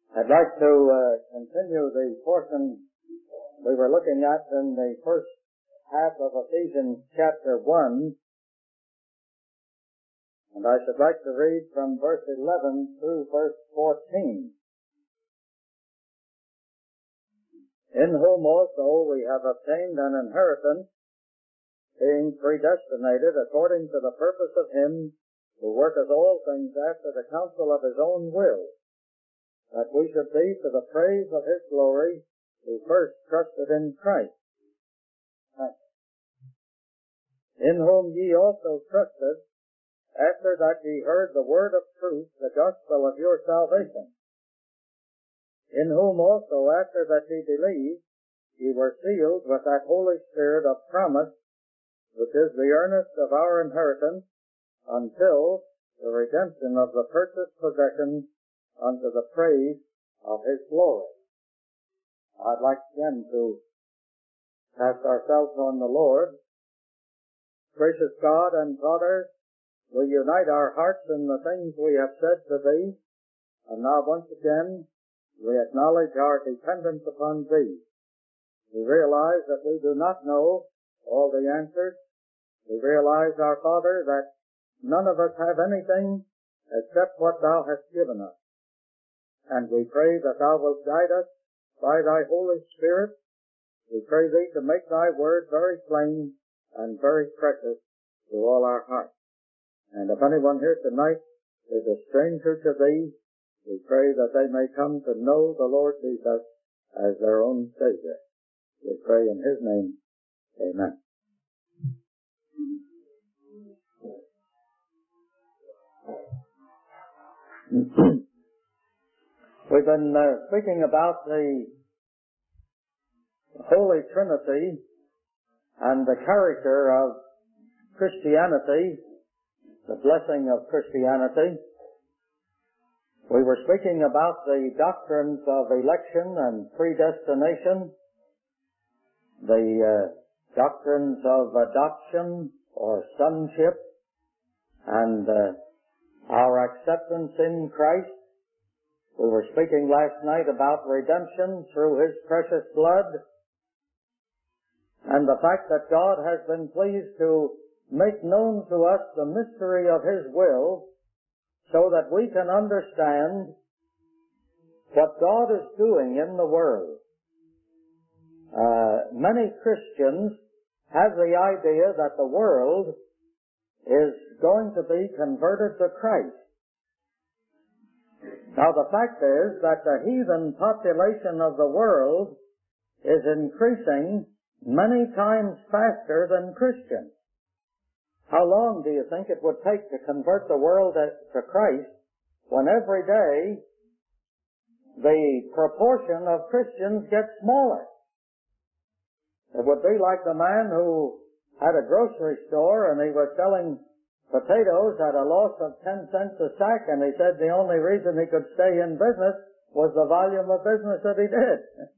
I'd like to continue the portion we were looking at in the first half of Ephesians chapter 1, and I should like to read from verse 11 through verse 14. In whom also we have obtained an inheritance, being predestinated according to the purpose of him who worketh all things after the counsel of his own will, that we should be to the praise of his glory, who first trusted in Christ, in whom ye also trusted, after that ye heard the word of truth, the gospel of your salvation, in whom also after that ye believed, ye were sealed with that Holy Spirit of promise, which is the earnest of our inheritance, until the redemption of the purchased possessions unto the praise of his glory. I'd like again to cast ourselves on the Lord. Gracious God and Father, we unite our hearts in the things we have said to Thee, and now once again we acknowledge our dependence upon Thee. We realize that we do not know all the answers. We realize, our Father, that none of us have anything except what Thou hast given us. And we pray that Thou wilt guide us by Thy Holy Spirit. We pray Thee to make Thy word very plain and very precious to all our hearts. And if anyone here tonight is a stranger to Thee, we pray that they may come to know the Lord Jesus as their own Savior. We pray in His name. Amen. We've been speaking about the Holy Trinity and the character of Christianity, the blessing of Christianity. We were speaking about the doctrines of election and predestination, the doctrines of adoption or sonship, and our acceptance in Christ. We were speaking last night about redemption through His precious blood, and the fact that God has been pleased to make known to us the mystery of His will, so that we can understand what God is doing in the world. Many Christians have the idea that the world is going to be converted to Christ. Now the fact is that the heathen population of the world is increasing many times faster than Christians. How long do you think it would take to convert the world to Christ when every day the proportion of Christians gets smaller? It would be like the man who had a grocery store and he was selling potatoes at a loss of 10 cents a sack, and he said the only reason he could stay in business was the volume of business that he did.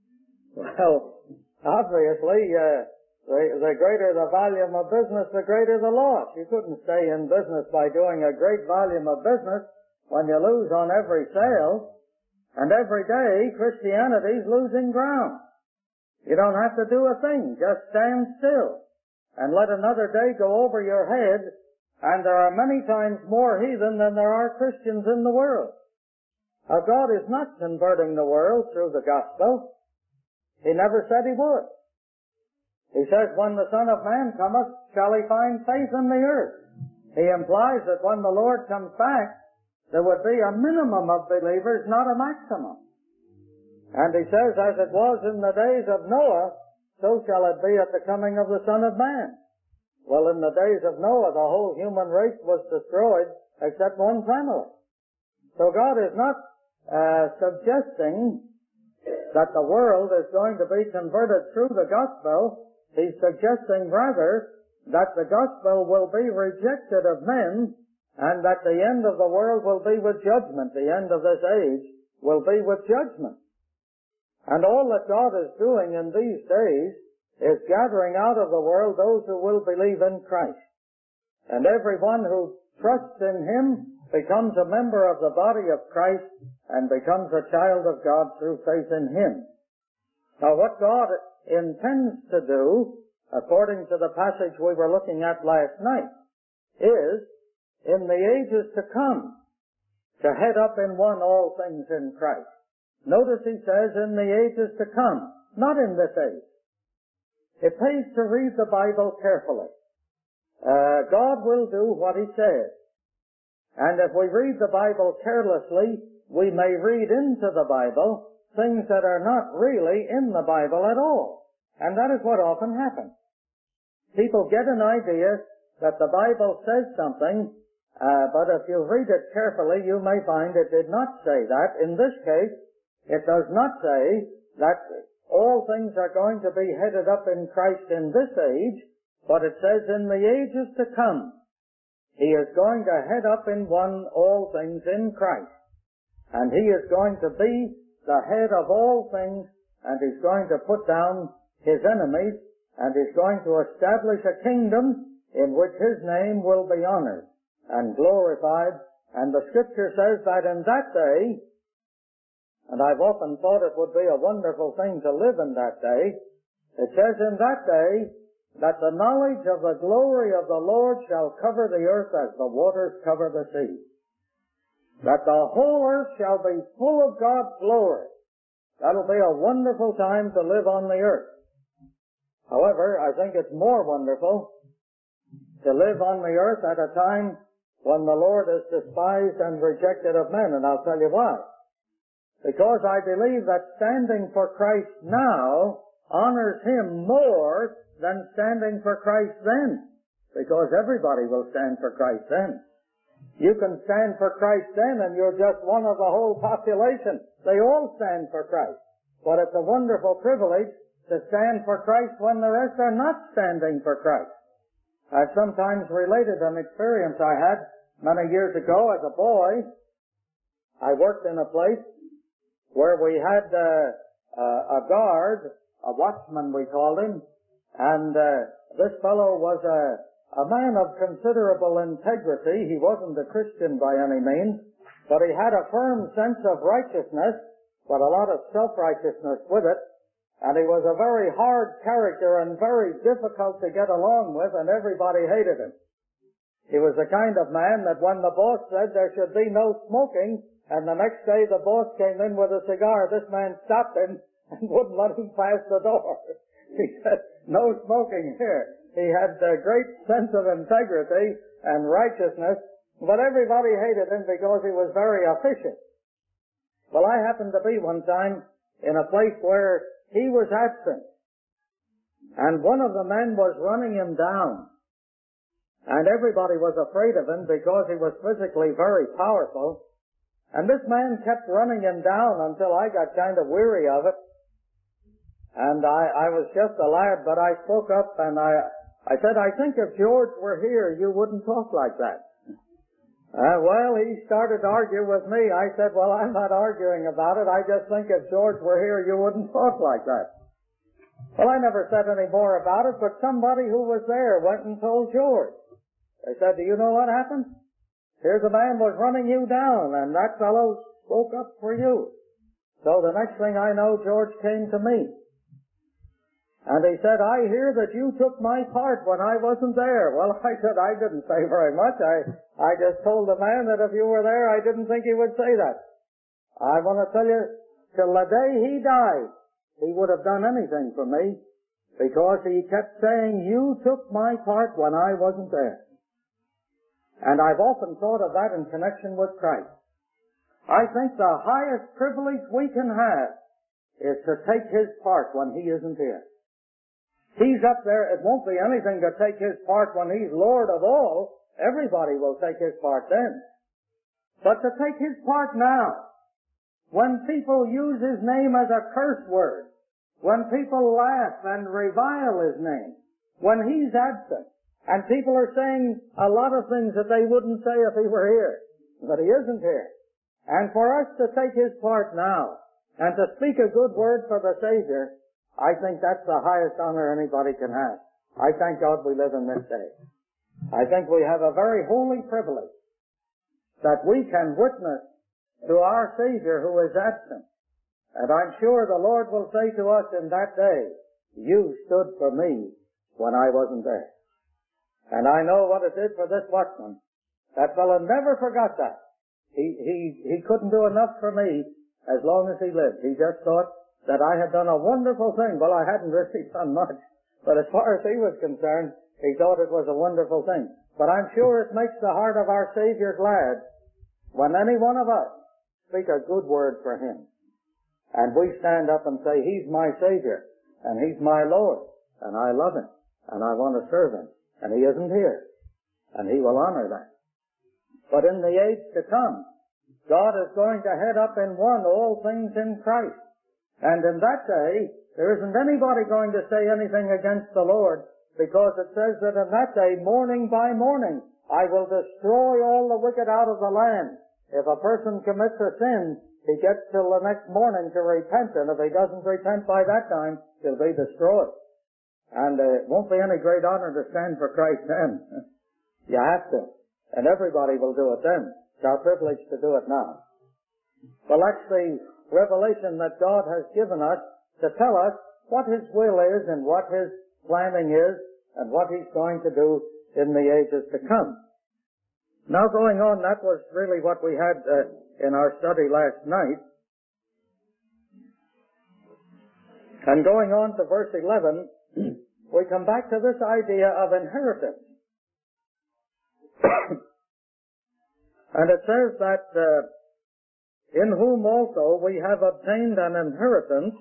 Well, obviously, the greater the volume of business, the greater the loss. You couldn't stay in business by doing a great volume of business when you lose on every sale. And every day, Christianity's losing ground. You don't have to do a thing. Just stand still and let another day go over your head, and there are many times more heathen than there are Christians in the world. Now, God is not converting the world through the gospel. He never said He would. He says, when the Son of Man cometh, shall He find faith in the earth? He implies that when the Lord comes back, there would be a minimum of believers, not a maximum. And He says, as it was in the days of Noah, so shall it be at the coming of the Son of Man. Well, in the days of Noah, the whole human race was destroyed except one family. So God is not suggesting that the world is going to be converted through the gospel. He's suggesting rather that the gospel will be rejected of men, and that the end of the world will be with judgment. The end of this age will be with judgment. And all that God is doing in these days is gathering out of the world those who will believe in Christ. And everyone who trusts in Him becomes a member of the body of Christ and becomes a child of God through faith in Him. Now what God intends to do, according to the passage we were looking at last night, is, in the ages to come, to head up in one all things in Christ. Notice he says, in the ages to come, not in this age. It pays to read the Bible carefully. God will do what He says. And if we read the Bible carelessly, we may read into the Bible things that are not really in the Bible at all. And that is what often happens. People get an idea that the Bible says something, but if you read it carefully, you may find it did not say that. In this case, it does not say that all things are going to be headed up in Christ in this age, but it says in the ages to come, He is going to head up in one all things in Christ. And He is going to be the head of all things, and He's going to put down His enemies, and He's going to establish a kingdom in which His name will be honored and glorified. And the Scripture says that in that day, and I've often thought it would be a wonderful thing to live in that day, it says in that day that the knowledge of the glory of the Lord shall cover the earth as the waters cover the sea. That the whole earth shall be full of God's glory. That'll be a wonderful time to live on the earth. However, I think it's more wonderful to live on the earth at a time when the Lord is despised and rejected of men, and I'll tell you why. Because I believe that standing for Christ now honors Him more than standing for Christ then. Because everybody will stand for Christ then. You can stand for Christ then and you're just one of the whole population. They all stand for Christ. But it's a wonderful privilege to stand for Christ when the rest are not standing for Christ. I've sometimes related an experience I had many years ago as a boy. I worked in a place where we had a guard, a watchman we called him, and this fellow was a man of considerable integrity. He wasn't a Christian by any means, but he had a firm sense of righteousness, but a lot of self-righteousness with it, and he was a very hard character and very difficult to get along with, and everybody hated him. He was the kind of man that when the boss said there should be no smoking, and the next day the boss came in with a cigar, this man stopped him and wouldn't let him pass the door. He said, no smoking here. He had a great sense of integrity and righteousness, but everybody hated him because he was very efficient. Well, I happened to be one time in a place where he was absent, and one of the men was running him down, and everybody was afraid of him because he was physically very powerful. And this man kept running him down until I got kind of weary of it. And I was just a lad, but I spoke up and I said, I think if George were here, you wouldn't talk like that. Well, he started to argue with me. I said, well, I'm not arguing about it. I just think if George were here, you wouldn't talk like that. Well, I never said any more about it, but somebody who was there went and told George. They said, do you know what happened? Here's a man was running you down, and that fellow spoke up for you. So the next thing I know, George came to me. And he said, I hear that you took my part when I wasn't there. Well, I said, I didn't say very much. I just told the man that if you were there, I didn't think he would say that. I want to tell you, till the day he died, he would have done anything for me, because he kept saying, you took my part when I wasn't there. And I've often thought of that in connection with Christ. I think the highest privilege we can have is to take His part when He isn't here. He's up there. It won't be anything to take His part when He's Lord of all. Everybody will take His part then. But to take His part now, when people use His name as a curse word, when people laugh and revile His name, when He's absent, and people are saying a lot of things that they wouldn't say if He were here, but He isn't here. And for us to take His part now, and to speak a good word for the Savior, I think that's the highest honor anybody can have. I thank God we live in this day. I think we have a very holy privilege that we can witness to our Savior who is absent. And I'm sure the Lord will say to us in that day, you stood for me when I wasn't there. And I know what it did for this watchman. That fellow never forgot that. He couldn't do enough for me as long as he lived. He just thought that I had done a wonderful thing. Well, I hadn't really done much, but as far as he was concerned, he thought it was a wonderful thing. But I'm sure it makes the heart of our Savior glad when any one of us speak a good word for him. And we stand up and say, he's my Savior, and he's my Lord, and I love him, and I want to serve him, and he isn't here, and he will honor that. But in the age to come, God is going to head up in one all things in Christ. And in that day, there isn't anybody going to say anything against the Lord, because it says that in that day, morning by morning, I will destroy all the wicked out of the land. If a person commits a sin, he gets till the next morning to repent, and if he doesn't repent by that time, he'll be destroyed. And it won't be any great honor to stand for Christ then. You have to. And everybody will do it then. It's our privilege to do it now. Well, that's the revelation that God has given us to tell us what His will is and what His planning is and what He's going to do in the ages to come. Now going on, that was really what we had in our study last night. And going on to verse 11, we come back to this idea of inheritance. And it says that in whom also we have obtained an inheritance,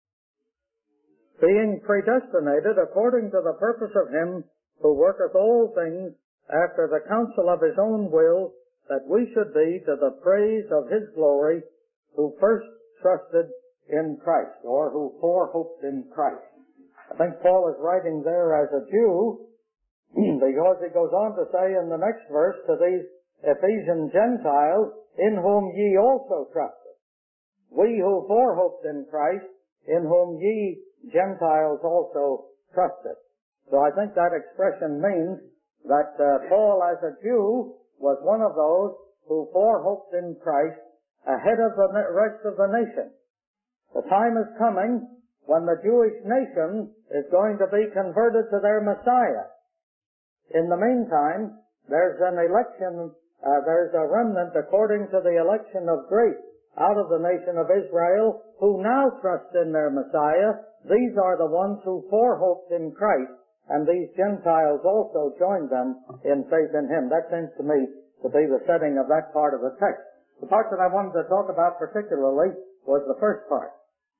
being predestinated according to the purpose of him who worketh all things after the counsel of his own will, that we should be to the praise of his glory, who first trusted in Christ, or who forehoped in Christ. I think Paul is writing there as a Jew, because he goes on to say in the next verse to these Ephesian Gentiles, in whom ye also trusted. We who forehoped in Christ, in whom ye Gentiles also trusted. So I think that expression means that Paul as a Jew was one of those who forehoped in Christ ahead of the rest of the nation. The time is coming when the Jewish nation is going to be converted to their Messiah. In the meantime, there's an election, there's a remnant according to the election of grace out of the nation of Israel who now trust in their Messiah. These are the ones who forehoped in Christ, and these Gentiles also joined them in faith in Him. That seems to me to be the setting of that part of the text. The part that I wanted to talk about particularly was the first part.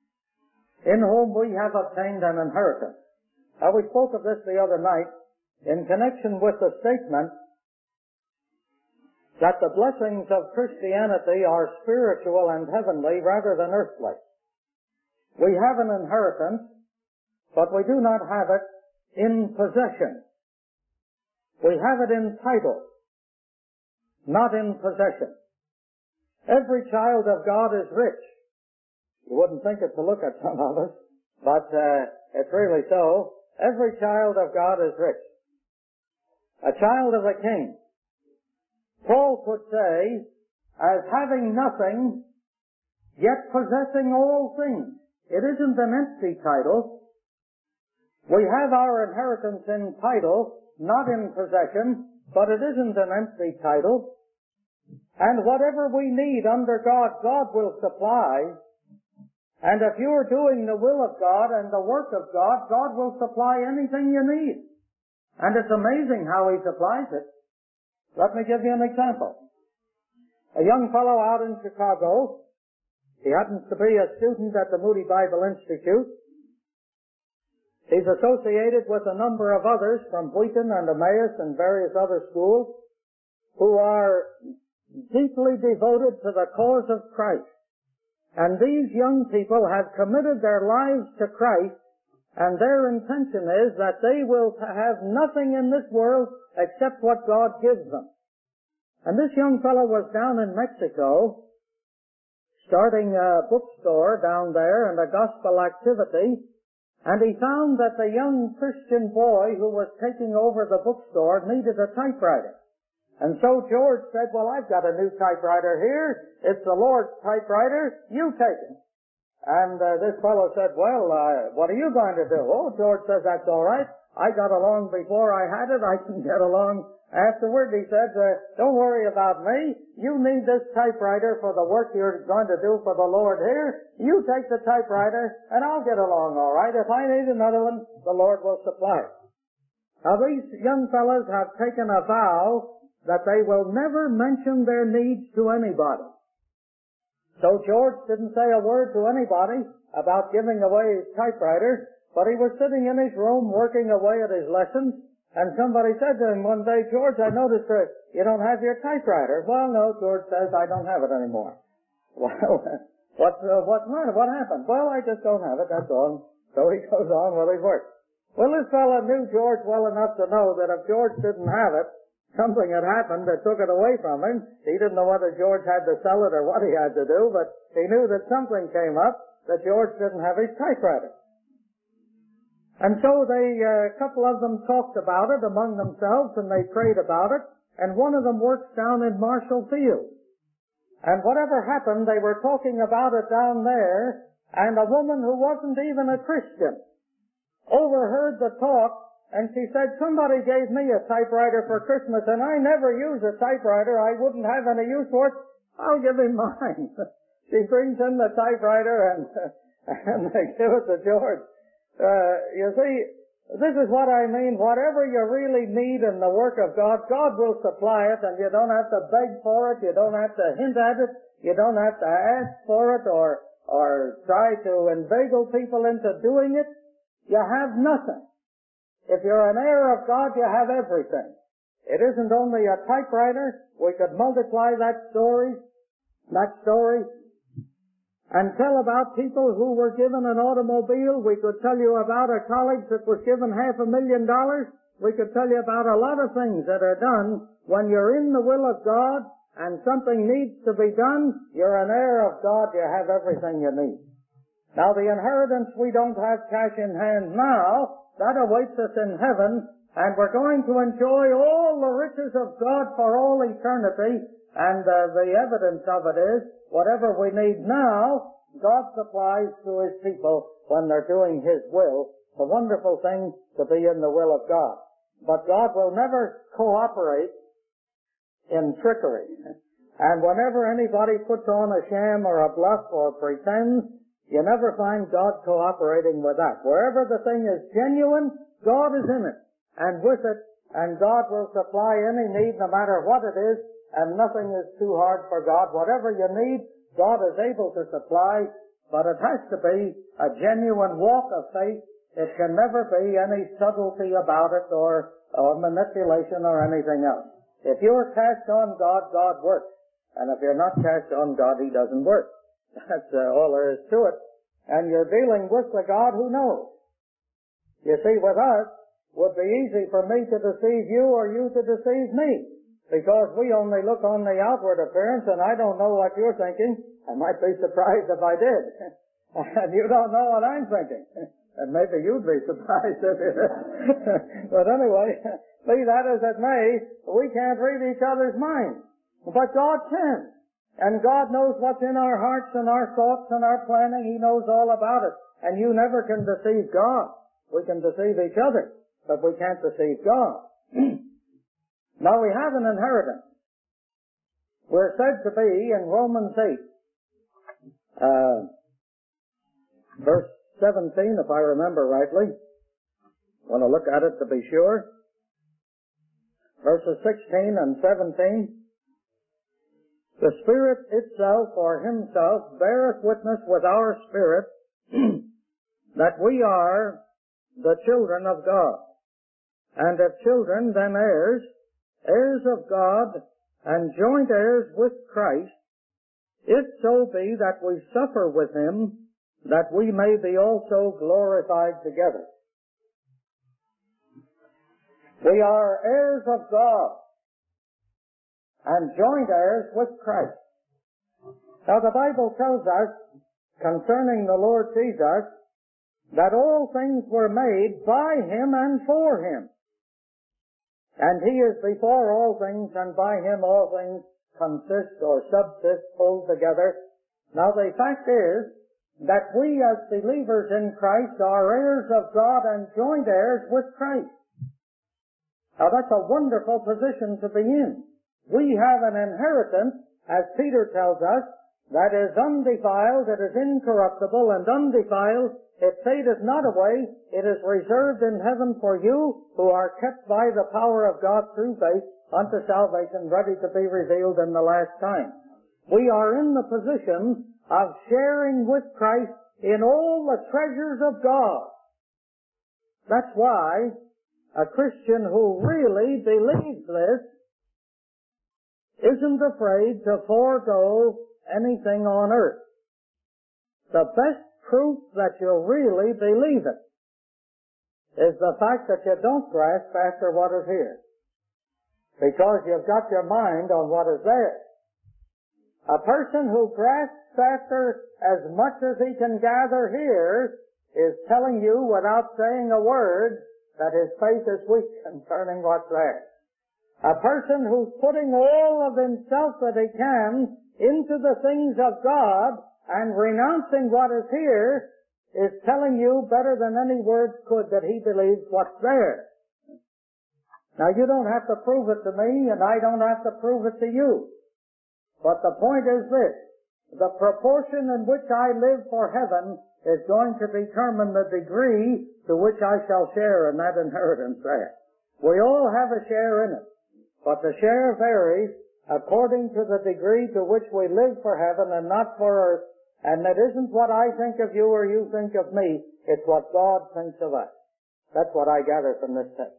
In whom we have obtained an inheritance. Now we spoke of this the other night in connection with the statement that the blessings of Christianity are spiritual and heavenly rather than earthly. We have an inheritance, but we do not have it in possession. We have it in title, not in possession. Every child of God is rich. You wouldn't think it to look at some of us, but it's really so. Every child of God is rich. A child of the king. Paul could say, as having nothing, yet possessing all things. It isn't an empty title. We have our inheritance in title, not in possession, but it isn't an empty title. And whatever we need under God, God will supply. And if you're doing the will of God and the work of God, God will supply anything you need. And it's amazing how He supplies it. Let me give you an example. A young fellow out in Chicago, he happens to be a student at the Moody Bible Institute. He's associated with a number of others from Wheaton and Emmaus and various other schools who are deeply devoted to the cause of Christ. And these young people have committed their lives to Christ, and their intention is that they will have nothing in this world except what God gives them. And this young fellow was down in Mexico, starting a bookstore down there and a gospel activity, and he found that the young Christian boy who was taking over the bookstore needed a typewriter. And so George said, well, I've got a new typewriter here. It's the Lord's typewriter. You take it. And this fellow said, well, what are you going to do? Oh, George says, that's all right. I got along before I had it. I can get along afterward. He said, don't worry about me. You need this typewriter for the work you're going to do for the Lord here. You take the typewriter, and I'll get along all right. If I need another one, the Lord will supply it. Now, these young fellows have taken a vow that they will never mention their needs to anybody. So George didn't say a word to anybody about giving away his typewriter, but he was sitting in his room working away at his lessons, and somebody said to him one day, George, I noticed you don't have your typewriter. Well, no, George says, I don't have it anymore. Well, what's the matter? What happened? Well, I just don't have it, that's all. So he goes on with his work. Well, this fellow knew George well enough to know that if George didn't have it, something had happened that took it away from him. He didn't know whether George had to sell it or what he had to do, but he knew that something came up that George didn't have his typewriter. And so a couple of them talked about it among themselves, and they prayed about it, and one of them works down in Marshall Field. And whatever happened, they were talking about it down there, and a woman who wasn't even a Christian overheard the talk, and she said, somebody gave me a typewriter for Christmas, and I never use a typewriter. I wouldn't have any use for it. I'll give him mine. She brings in the typewriter, and they give it to George. You see, this is what I mean. Whatever you really need in the work of God, God will supply it, and you don't have to beg for it. You don't have to hint at it. You don't have to ask for it or try to inveigle people into doing it. You have nothing. If you're an heir of God, you have everything. It isn't only a typewriter. We could multiply that story, and tell about people who were given an automobile. We could tell you about a college that was given $500,000. We could tell you about a lot of things that are done when you're in the will of God and something needs to be done. You're an heir of God. You have everything you need. Now, the inheritance we don't have cash in hand now, that awaits us in heaven, and we're going to enjoy all the riches of God for all eternity, and the evidence of it is, whatever we need now, God supplies to His people when they're doing His will. It's a wonderful thing to be in the will of God. But God will never cooperate in trickery. And whenever anybody puts on a sham or a bluff or pretends, you never find God cooperating with that. Wherever the thing is genuine, God is in it and with it, and God will supply any need no matter what it is, and nothing is too hard for God. Whatever you need, God is able to supply, but it has to be a genuine walk of faith. It can never be any subtlety about it or manipulation or anything else. If you're cast on God, God works. And if you're not cast on God, He doesn't work. That's all there is to it. And you're dealing with the God who knows. You see, with us, it would be easy for me to deceive you or you to deceive me, because we only look on the outward appearance, and I don't know what you're thinking. I might be surprised if I did. And you don't know what I'm thinking. And maybe you'd be surprised if you did. But anyway, be that as it may, we can't read each other's minds. But God can. And God knows what's in our hearts and our thoughts and our planning. He knows all about it. And you never can deceive God. We can deceive each other, but we can't deceive God. Now we have an inheritance. We're said to be in Romans 8, verse 17, if I remember rightly. I want to look at it to be sure. Verses 16 and 17. The Spirit itself or Himself beareth witness with our spirit that we are the children of God. And if children, then heirs, heirs of God, and joint heirs with Christ, if so be that we suffer with Him, that we may be also glorified together. We are heirs of God and joint heirs with Christ. Now the Bible tells us concerning the Lord Jesus that all things were made by Him and for Him. And He is before all things, and by Him all things consist or subsist, hold together. Now the fact is that we as believers in Christ are heirs of God and joint heirs with Christ. Now that's a wonderful position to be in. We have an inheritance, as Peter tells us, that is undefiled, it is incorruptible and undefiled, it fadeth not away, it is reserved in heaven for you who are kept by the power of God through faith unto salvation, ready to be revealed in the last time. We are in the position of sharing with Christ in all the treasures of God. That's why a Christian who really believes this isn't afraid to forego anything on earth. The best proof that you really believe it is the fact that you don't grasp after what is here, because you've got your mind on what is there. A person who grasps after as much as he can gather here is telling you without saying a word that his faith is weak concerning what's there. A person who's putting all of himself that he can into the things of God and renouncing what is here is telling you better than any words could that he believes what's there. Now you don't have to prove it to me, and I don't have to prove it to you. But the point is this: the proportion in which I live for heaven is going to determine the degree to which I shall share in that inheritance there. We all have a share in it, but the share varies according to the degree to which we live for heaven and not for earth, and that isn't what I think of you or you think of me, it's what God thinks of us. That's what I gather from this text.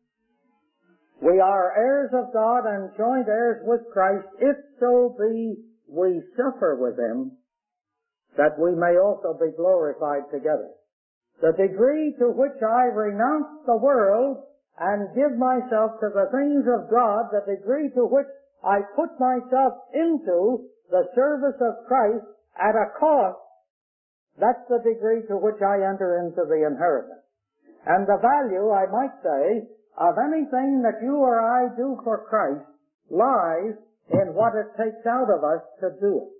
We are heirs of God and joint heirs with Christ, if so be we suffer with Him, that we may also be glorified together. The degree to which I renounce the world and give myself to the things of God, the degree to which I put myself into the service of Christ at a cost, that's the degree to which I enter into the inheritance. And the value, I might say, of anything that you or I do for Christ lies in what it takes out of us to do it.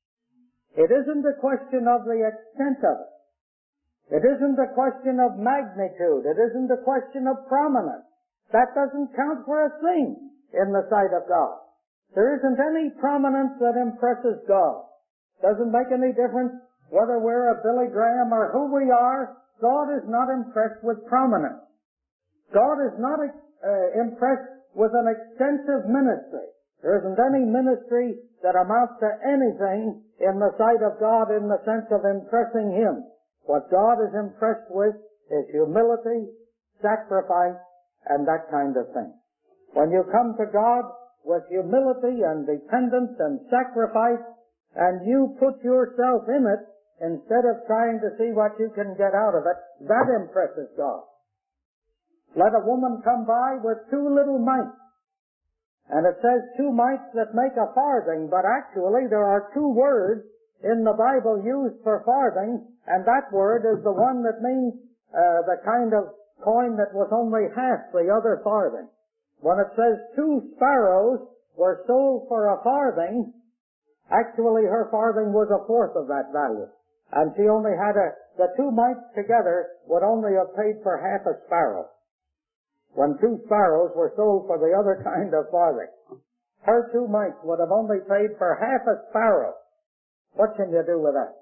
It isn't a question of the extent of it. It isn't a question of magnitude. It isn't a question of prominence. That doesn't count for a thing in the sight of God. There isn't any prominence that impresses God. Doesn't make any difference whether we're a Billy Graham or who we are. God is not impressed with prominence. God is not impressed with an extensive ministry. There isn't any ministry that amounts to anything in the sight of God in the sense of impressing Him. What God is impressed with is humility, sacrifice, and that kind of thing. When you come to God with humility and dependence and sacrifice, and you put yourself in it instead of trying to see what you can get out of it, that impresses God. Let a woman come by with 2 little mites, and it says 2 mites that make a farthing, but actually there are 2 words in the Bible used for farthing, and that word is the one that means the kind of coin that was only half the other farthing. When it says 2 sparrows were sold for a farthing, actually her farthing was a fourth of that value, and she only had the 2 mites together would only have paid for half a sparrow, when 2 sparrows were sold for the other kind of farthing. Her 2 mites would have only paid for half a sparrow. What can you do with that?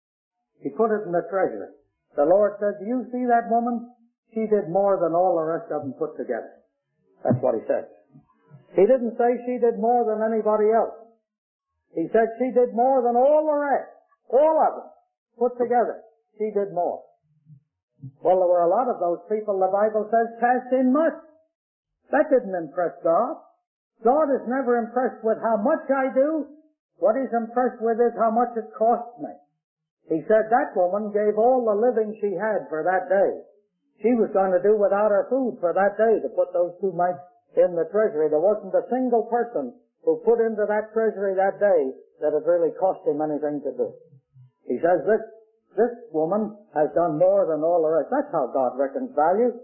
He put it in the treasury. The Lord said, "Do you see that woman? She did more than all the rest of them put together." That's what He said. He didn't say she did more than anybody else. He said she did more than all the rest. All of them put together. She did more. Well, there were a lot of those people, the Bible says, cast in much. That didn't impress God. God is never impressed with how much I do. What He's impressed with is how much it costs me. He said that woman gave all the living she had for that day. She was going to do without her food for that day to put those 2 mites in the treasury. There wasn't a single person who put into that treasury that day that it really cost him anything to do. He says this woman has done more than all the rest. That's how God reckons value.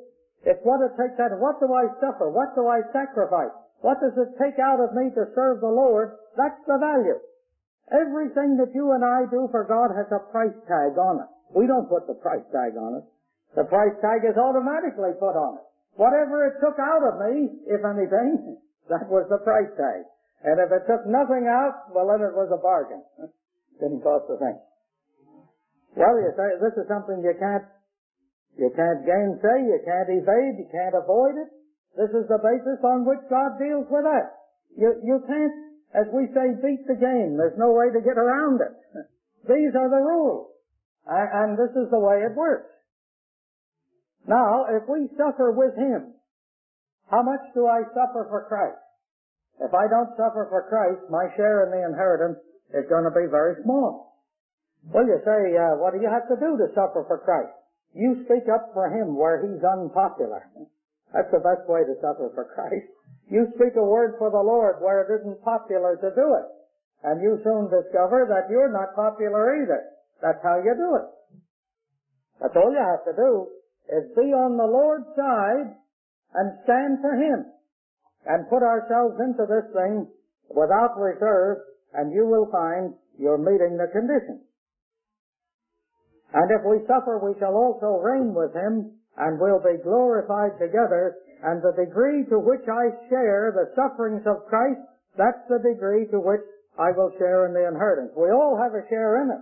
It's what it takes out of, what do I suffer? What do I sacrifice? What does it take out of me to serve the Lord? That's the value. Everything that you and I do for God has a price tag on it. We don't put the price tag on it. The price tag is automatically put on it. Whatever it took out of me, if anything, that was the price tag. And if it took nothing out, well, then it was a bargain. Didn't cost a thing. Well, you say, this is something you can't gainsay, you can't evade, you can't avoid it. This is the basis on which God deals with us. You can't, as we say, beat the game. There's no way to get around it. These are the rules. And this is the way it works. Now, if we suffer with Him, how much do I suffer for Christ? If I don't suffer for Christ, my share in the inheritance is going to be very small. Well, you say, what do you have to do to suffer for Christ? You speak up for Him where He's unpopular. That's the best way to suffer for Christ. You speak a word for the Lord where it isn't popular to do it. And you soon discover that you're not popular either. That's how you do it. That's all you have to do, is be on the Lord's side and stand for Him. And put ourselves into this thing without reserve, and you will find you're meeting the conditions. And if we suffer, we shall also reign with Him, and will be glorified together. And the degree to which I share the sufferings of Christ, that's the degree to which I will share in the inheritance. We all have a share in it.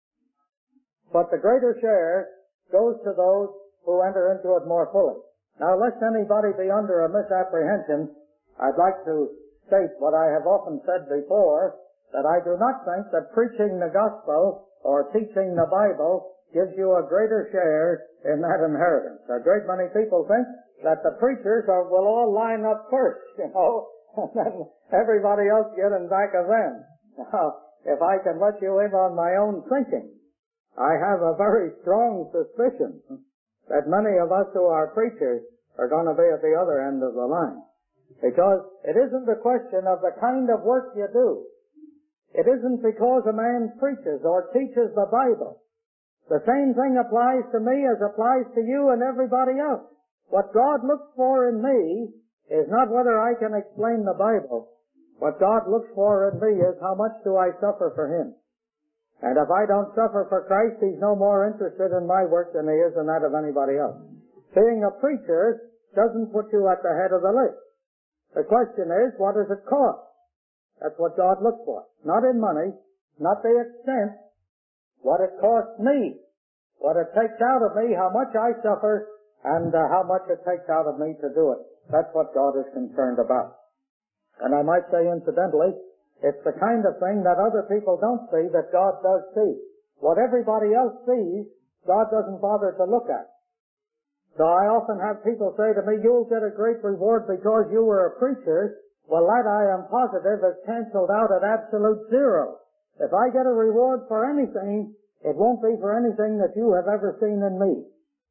But the greater share goes to those who enter into it more fully. Now, lest anybody be under a misapprehension, I'd like to state what I have often said before, that I do not think that preaching the gospel or teaching the Bible gives you a greater share in that inheritance. A great many people think that the preachers will all line up first, and then everybody else get in back of them. Now, if I can let you in on my own thinking, I have a very strong suspicion that many of us who are preachers are going to be at the other end of the line. Because it isn't a question of the kind of work you do. It isn't because a man preaches or teaches the Bible. The same thing applies to me as applies to you and everybody else. What God looks for in me is not whether I can explain the Bible. What God looks for in me is how much do I suffer for Him. And if I don't suffer for Christ, He's no more interested in my work than He is in that of anybody else. Being a preacher doesn't put you at the head of the list. The question is, what does it cost? That's what God looks for. Not in money, not the extent, what it costs me, what it takes out of me, how much I suffer, and how much it takes out of me to do it. That's what God is concerned about. And I might say incidentally, it's the kind of thing that other people don't see that God does see. What everybody else sees, God doesn't bother to look at. So I often have people say to me, you'll get a great reward because you were a preacher. Well, that I am positive is canceled out at absolute zero. If I get a reward for anything, it won't be for anything that you have ever seen in me.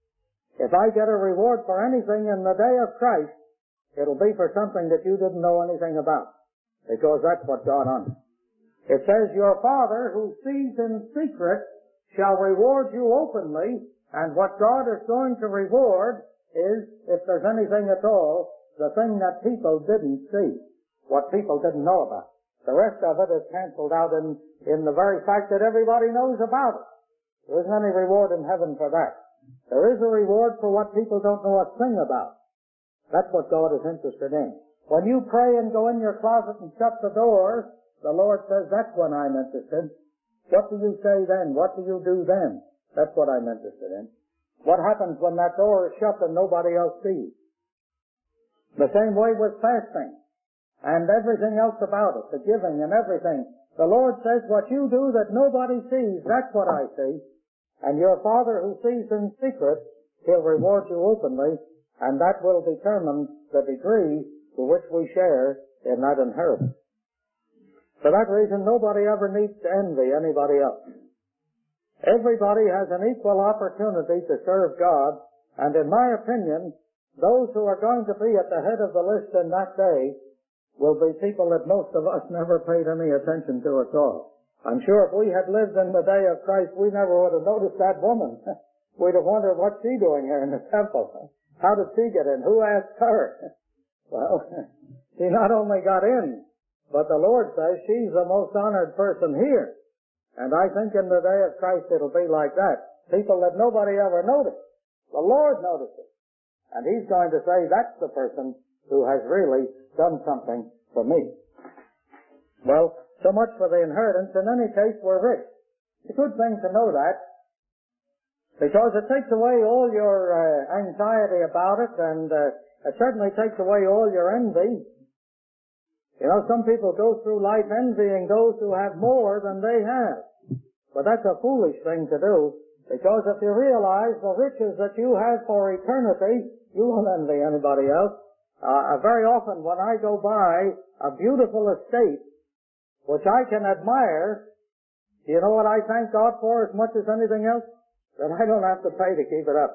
If I get a reward for anything in the day of Christ, it'll be for something that you didn't know anything about. Because that's what God honors. It says, your Father who sees in secret shall reward you openly. And what God is going to reward is, if there's anything at all, the thing that people didn't see, what people didn't know about. The rest of it is canceled out in the very fact that everybody knows about it. There isn't any reward in heaven for that. There is a reward for what people don't know a thing about. That's what God is interested in. When you pray and go in your closet and shut the door, the Lord says, that's when I'm interested. What do you say then? What do you do then? That's what I'm interested in. What happens when that door is shut and nobody else sees? The same way with fasting and everything else about it, the giving and everything. The Lord says, what you do that nobody sees, that's what I see. And your Father who sees in secret, He'll reward you openly, and that will determine the degree to which we share in that inheritance. For that reason, nobody ever needs to envy anybody else. Everybody has an equal opportunity to serve God, and in my opinion, those who are going to be at the head of the list in that day will be people that most of us never paid any attention to at all. I'm sure if we had lived in the day of Christ, we never would have noticed that woman. We'd have wondered what's she doing here in the temple. How did she get in? Who asked her? Well, she not only got in, but the Lord says she's the most honored person here. And I think in the day of Christ it'll be like that. People that nobody ever noticed. The Lord notices. And He's going to say, that's the person who has really done something for me. Well, so much for the inheritance. In any case, we're rich. It's a good thing to know that, because it takes away all your anxiety about it, and it certainly takes away all your envy. You know, some people go through life envying those who have more than they have. But that's a foolish thing to do, because if you realize the riches that you have for eternity, you won't envy anybody else. Very often when I go by a beautiful estate, which I can admire, you know what I thank God for as much as anything else? That I don't have to pay to keep it up.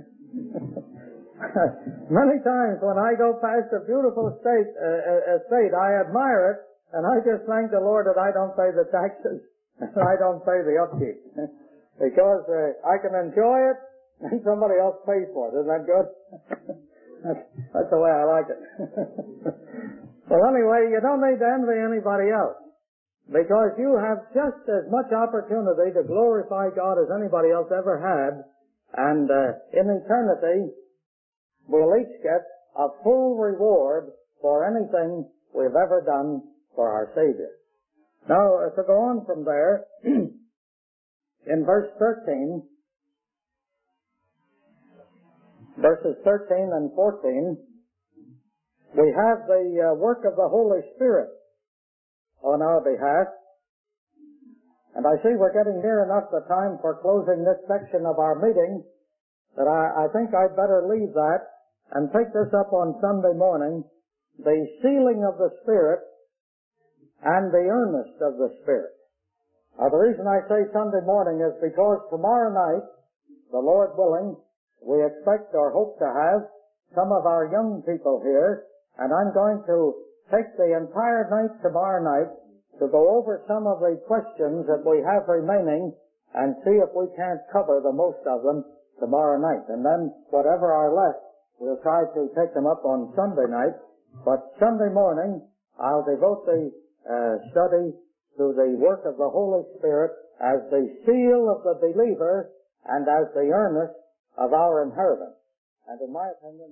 Many times when I go past a beautiful estate, I admire it, and I just thank the Lord that I don't pay the taxes, and I don't pay the upkeep. Because I can enjoy it, and somebody else pays for it. Isn't that good? That's the way I like it. Well, anyway, you don't need to envy anybody else, because you have just as much opportunity to glorify God as anybody else ever had, and in eternity, we'll each get a full reward for anything we've ever done for our Savior. Now, to go on from there, in verse 13, verses 13 and 14, we have the work of the Holy Spirit on our behalf. And I see we're getting near enough the time for closing this section of our meeting that I think I'd better leave that and take this up on Sunday morning, the sealing of the Spirit and the earnest of the Spirit. Now, the reason I say Sunday morning is because tomorrow night, the Lord willing, we expect or hope to have some of our young people here, and I'm going to take the entire night tomorrow night to go over some of the questions that we have remaining and see if we can't cover the most of them tomorrow night. And then whatever are left, we'll try to take them up on Sunday night. But Sunday morning, I'll devote the study to the work of the Holy Spirit as the seal of the believer and as the earnest of our inheritance. And in my opinion,